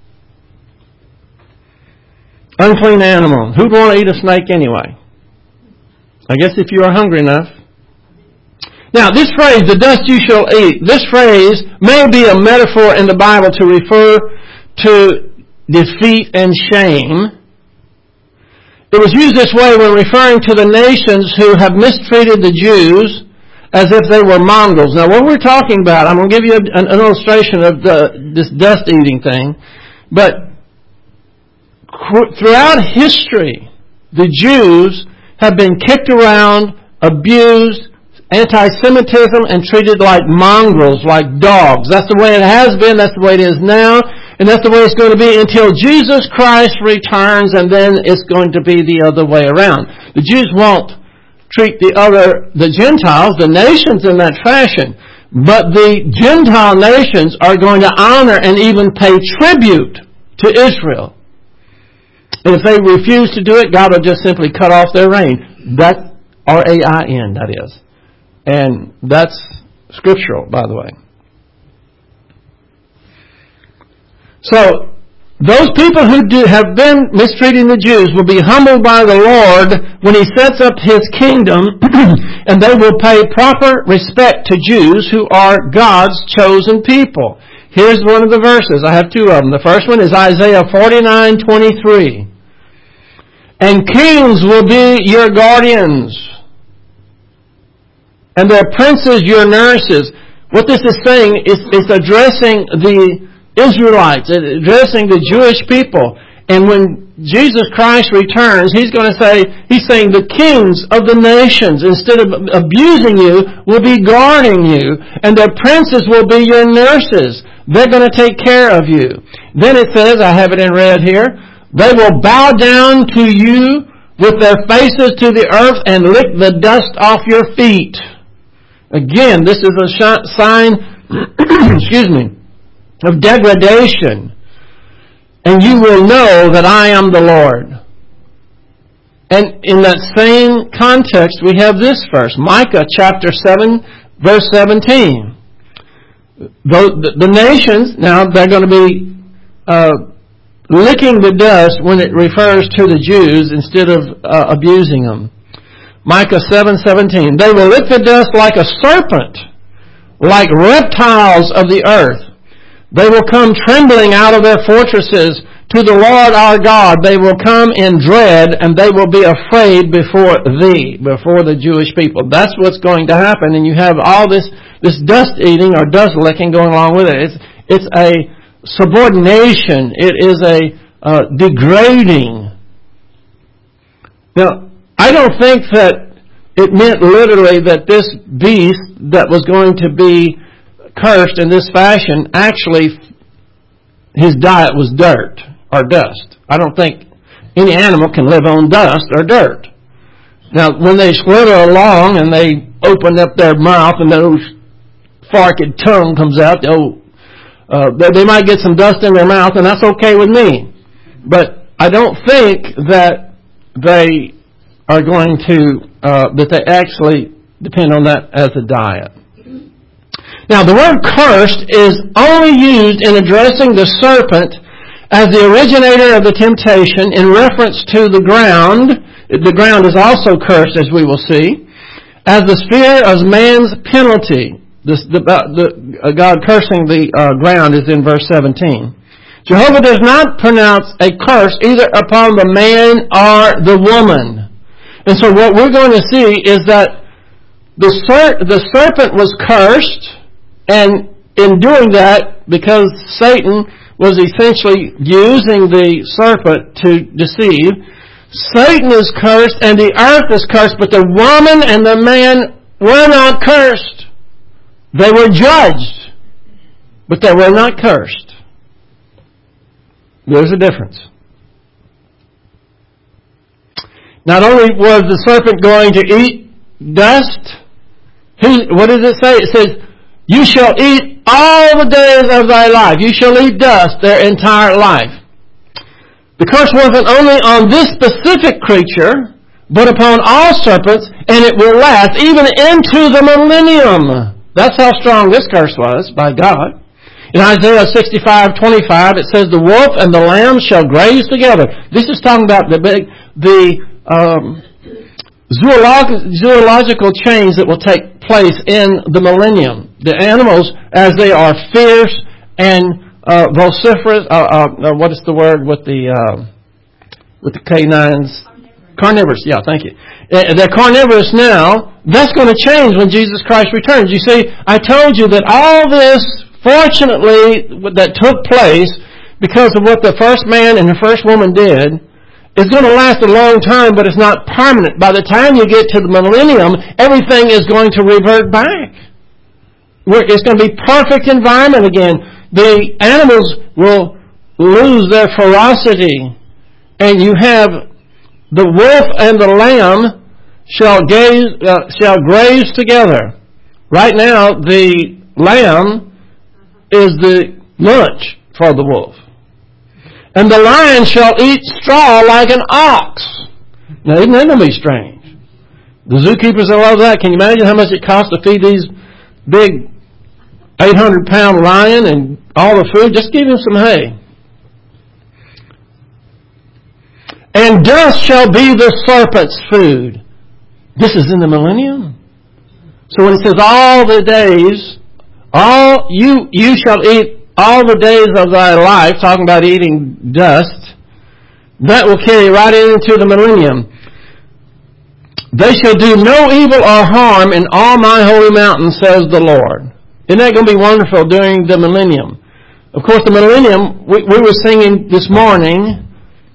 Unclean animal. Who'd want to eat a snake anyway? I guess if you are hungry enough. Now, this phrase, the dust you shall eat, this phrase may be a metaphor in the Bible to refer to defeat and shame. It was used this way when referring to the nations who have mistreated the Jews as if they were mongrels. Now, what we're talking about, I'm going to give you an, an illustration of the, this dust-eating thing, but throughout history, the Jews have been kicked around, abused, anti-Semitism, and treated like mongrels, like dogs. That's the way it has been, that's the way it is now. And that's the way it's going to be until Jesus Christ returns, and then it's going to be the other way around. The Jews won't treat the other, the Gentiles, the nations in that fashion. But the Gentile nations are going to honor and even pay tribute to Israel. And if they refuse to do it, God will just simply cut off their rain. That, R A I N, that is. And that's scriptural, by the way. So, those people who do, have been mistreating the Jews will be humbled by the Lord when He sets up His kingdom, and they will pay proper respect to Jews who are God's chosen people. Here's one of the verses. I have two of them. The first one is Isaiah forty-nine twenty-three. And kings will be your guardians, and their princes your nurses. What this is saying is, is addressing the Israelites, addressing the Jewish people. And when Jesus Christ returns, He's going to say, He's saying the kings of the nations, instead of abusing you, will be guarding you. And their princes will be your nurses. They're going to take care of you. Then it says, I have it in red here, they will bow down to you with their faces to the earth and lick the dust off your feet. Again, this is a sign, excuse me, of degradation. And you will know that I am the Lord. And in that same context, we have this verse, Micah chapter seven, verse seventeen. The, the nations, now they're going to be uh, licking the dust when it refers to the Jews instead of uh, abusing them. Micah seven seventeen. They will lick the dust like a serpent, like reptiles of the earth. They will come trembling out of their fortresses to the Lord our God. They will come in dread, and they will be afraid before thee, before the Jewish people. That's what's going to happen, and you have all this, this dust eating or dust licking going along with it. It's, it's a subordination. It is a uh, degrading. Now, I don't think that it meant literally that this beast that was going to be cursed in this fashion, actually his diet was dirt or dust. I don't think any animal can live on dust or dirt. Now, when they slither along and they open up their mouth and those forked tongue comes out, oh, uh, they might get some dust in their mouth, and that's okay with me. But I don't think that they are going to, uh, that they actually depend on that as a diet. Now, the word cursed is only used in addressing the serpent as the originator of the temptation in reference to the ground. The ground is also cursed, as we will see, as the sphere of man's penalty. This, the, uh, the, uh, God cursing the uh, ground is in verse seventeen. Jehovah does not pronounce a curse either upon the man or the woman. And so what we're going to see is that the, ser- the serpent was cursed. And in doing that, because Satan was essentially using the serpent to deceive, Satan is cursed and the earth is cursed, but the woman and the man were not cursed. They were judged, but they were not cursed. There's a difference. Not only was the serpent going to eat dust, he, what does it say? It says, you shall eat all the days of thy life. You shall eat dust their entire life. The curse wasn't only on this specific creature, but upon all serpents, and it will last even into the millennium. That's how strong this curse was by God. In Isaiah sixty-five twenty-five, it says, the wolf and the lamb shall graze together. This is talking about the big, the um, zoolog- zoological change that will take place in the millennium. The animals, as they are fierce and uh, vociferous, uh, uh, what is the word with the uh, with the canines? Carnivorous. Carnivorous. Yeah, thank you. Uh, they're carnivorous now. That's going to change when Jesus Christ returns. You see, I told you that all this, fortunately, that took place because of what the first man and the first woman did, is going to last a long time, but it's not permanent. By the time you get to the millennium, everything is going to revert back. It's going to be perfect environment again. The animals will lose their ferocity, and you have the wolf and the lamb shall gaze, uh, shall graze together. Right now, the lamb is the lunch for the wolf. And the lion shall eat straw like an ox. Now, isn't that going to be strange? The zookeepers that love that, can you imagine how much it costs to feed these big eight hundred pound lion and all the food? Just give him some hay. And dust shall be the serpent's food. This is in the millennium. So when it says all the days, all you you shall eat all the days of thy life, talking about eating dust, that will carry right into the millennium. They shall do no evil or harm in all my holy mountain, says the Lord. Isn't that going to be wonderful during the millennium? Of course, the millennium, we, we were singing this morning,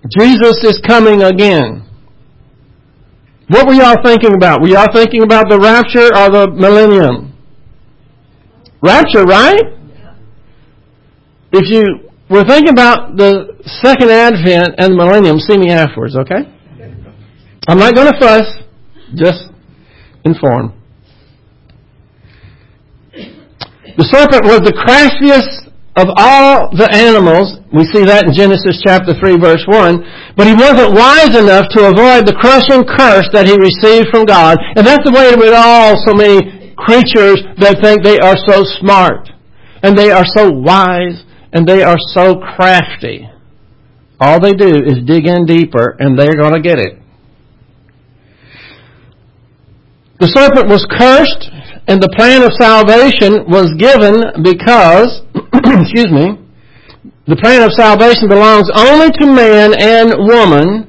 Jesus is coming again. What were y'all thinking about? Were y'all thinking about the rapture or the millennium? Rapture, right? If you were thinking about the second advent and the millennium, see me afterwards, okay? I'm not going to fuss, just inform. The serpent was the craftiest of all the animals. We see that in Genesis chapter three, verse one. But he wasn't wise enough to avoid the crushing curse that he received from God. And that's the way with all so many creatures that think they are so smart. And they are so wise. And they are so crafty. All they do is dig in deeper and they're going to get it. The serpent was cursed. And the plan of salvation was given because, excuse me, the plan of salvation belongs only to man and woman.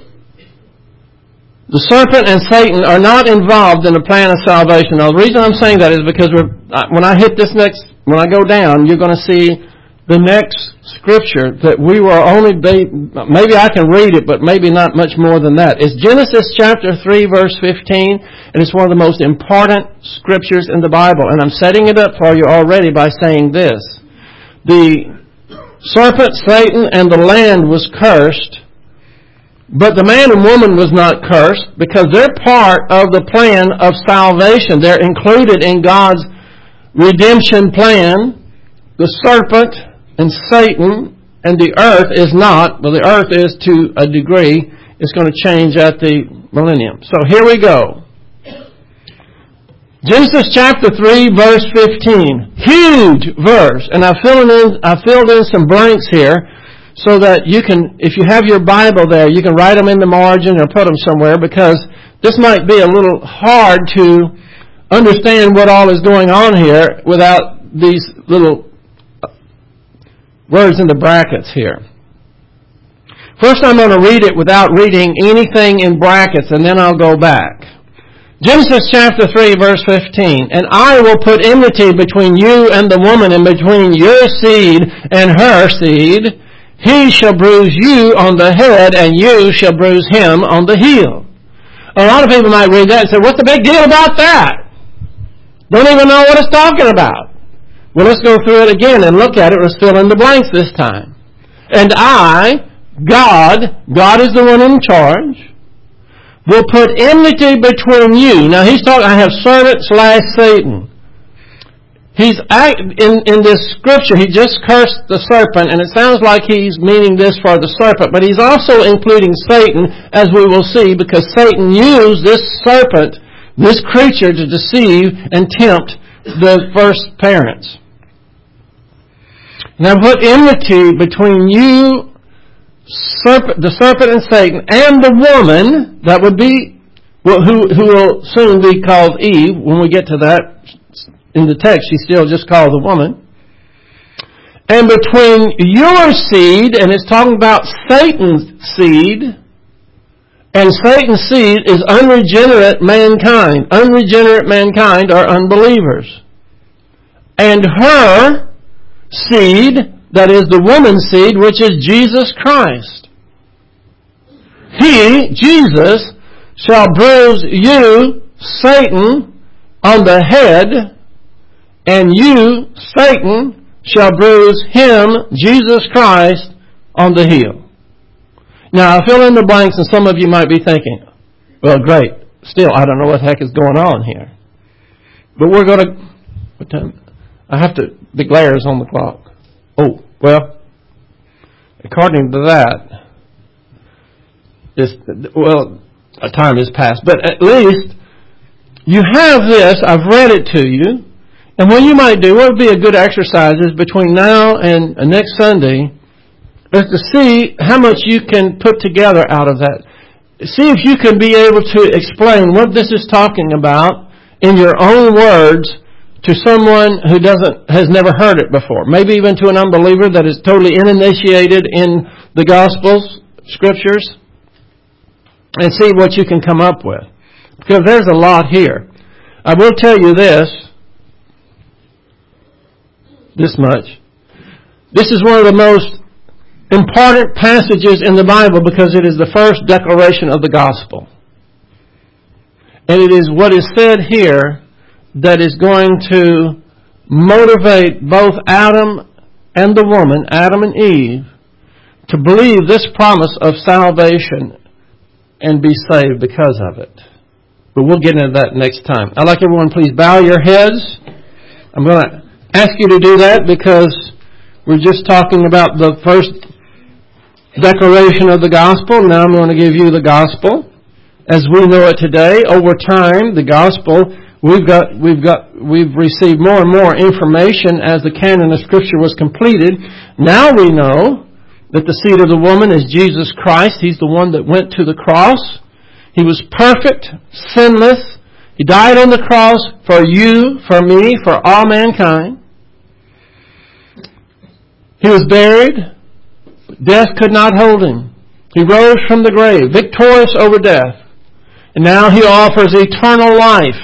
The serpent and Satan are not involved in the plan of salvation. Now, the reason I'm saying that is because we're, when I hit this next, when I go down, you're going to see the next scripture that we were only, maybe I can read it, but maybe not much more than that. It's Genesis chapter three, verse fifteen, and it's one of the most important scriptures in the Bible. And I'm setting it up for you already by saying this. The serpent, Satan, and the land was cursed, but the man and woman was not cursed because they're part of the plan of salvation. They're included in God's redemption plan. The serpent and Satan and the earth is not, well, the earth is to a degree, it's going to change at the millennium. So here we go. Genesis chapter three, verse fifteen. Huge verse. And I filled in, I filled in some blanks here so that you can, if you have your Bible there, you can write them in the margin or put them somewhere because this might be a little hard to understand what all is going on here without these little words in the brackets here. First I'm going to read it without reading anything in brackets and then I'll go back. Genesis chapter three, verse fifteen. And I will put enmity between you and the woman and between your seed and her seed. He shall bruise you on the head and you shall bruise him on the heel. A lot of people might read that and say, what's the big deal about that? Don't even know what it's talking about. Well, let's go through it again and look at it. Let's fill in the blanks this time. And I, God, God is the one in charge, will put enmity between you. Now, he's talking, I have servant slash Satan. He's, in, in this scripture, he just cursed the serpent, and it sounds like he's meaning this for the serpent, but he's also including Satan, as we will see, because Satan used this serpent, this creature, to deceive and tempt the first parents. Now put enmity between you, serpent, the serpent and Satan, and the woman, that would be, well, who, who will soon be called Eve. When we get to that, in the text, she's still just called the woman. And between your seed, and it's talking about Satan's seed, and Satan's seed is unregenerate mankind. Unregenerate mankind are unbelievers. And her seed, that is the woman's seed, which is Jesus Christ. He, Jesus, shall bruise you, Satan, on the head, and you, Satan, shall bruise him, Jesus Christ, on the heel. Now, I fill in the blanks, and some of you might be thinking, well, great. Still, I don't know what the heck is going on here. But we're going to... What time? I have to... The glare is on the clock. Oh, well, according to that, this, well, a time has passed. But at least you have this. I've read it to you. And what you might do, what would be a good exercise is between now and next Sunday, is to see how much you can put together out of that. See if you can be able to explain what this is talking about in your own words to someone who doesn't has never heard it before. Maybe even to an unbeliever that is totally uninitiated in the Gospels, Scriptures, and see what you can come up with. Because there's a lot here. I will tell you this, this much. This is one of the most important passages in the Bible because it is the first declaration of the gospel. And it is what is said here that is going to motivate both Adam and the woman, Adam and Eve, to believe this promise of salvation and be saved because of it. But we'll get into that next time. I'd like everyone, please bow your heads. I'm going to ask you to do that because we're just talking about the first declaration of the gospel. Now I'm going to give you the gospel as we know it today. Over time, the gospel, we've got, we've got, we've received more and more information as the canon of Scripture was completed. Now we know that the seed of the woman is Jesus Christ. He's the one that went to the cross. He was perfect, sinless. He died on the cross for you, for me, for all mankind. He was buried. Death could not hold him. He rose from the grave, victorious over death. And now He offers eternal life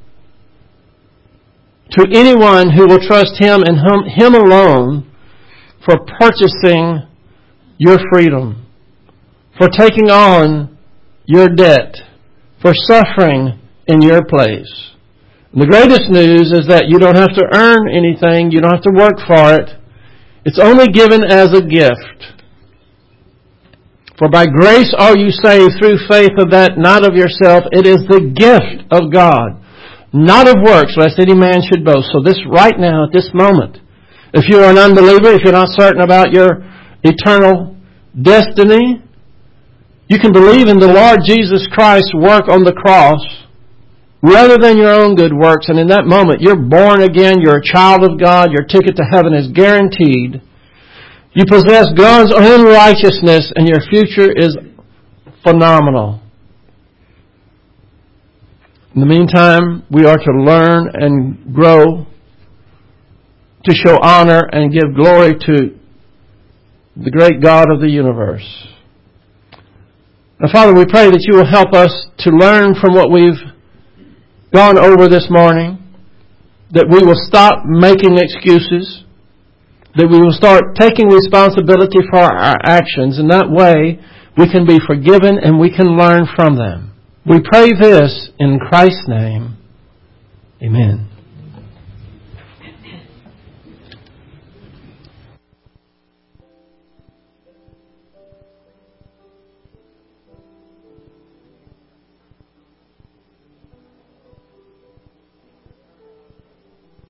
to anyone who will trust Him and Him alone for purchasing your freedom, for taking on your debt, for suffering in your place. And the greatest news is that you don't have to earn anything. You don't have to work for it. It's only given as a gift. For by grace are you saved through faith, of that not of yourself. It is the gift of God, not of works, lest any man should boast. So this right now, at this moment, if you're an unbeliever, if you're not certain about your eternal destiny, you can believe in the Lord Jesus Christ's work on the cross rather than your own good works. And in that moment, you're born again. You're a child of God. Your ticket to heaven is guaranteed. You possess God's own righteousness, and your future is phenomenal. In the meantime, we are to learn and grow, to show honor and give glory to the great God of the universe. Now, Father, we pray that You will help us to learn from what we've gone over this morning, that we will stop making excuses, that we will start taking responsibility for our actions. In that way, we can be forgiven and we can learn from them. We pray this in Christ's name. Amen.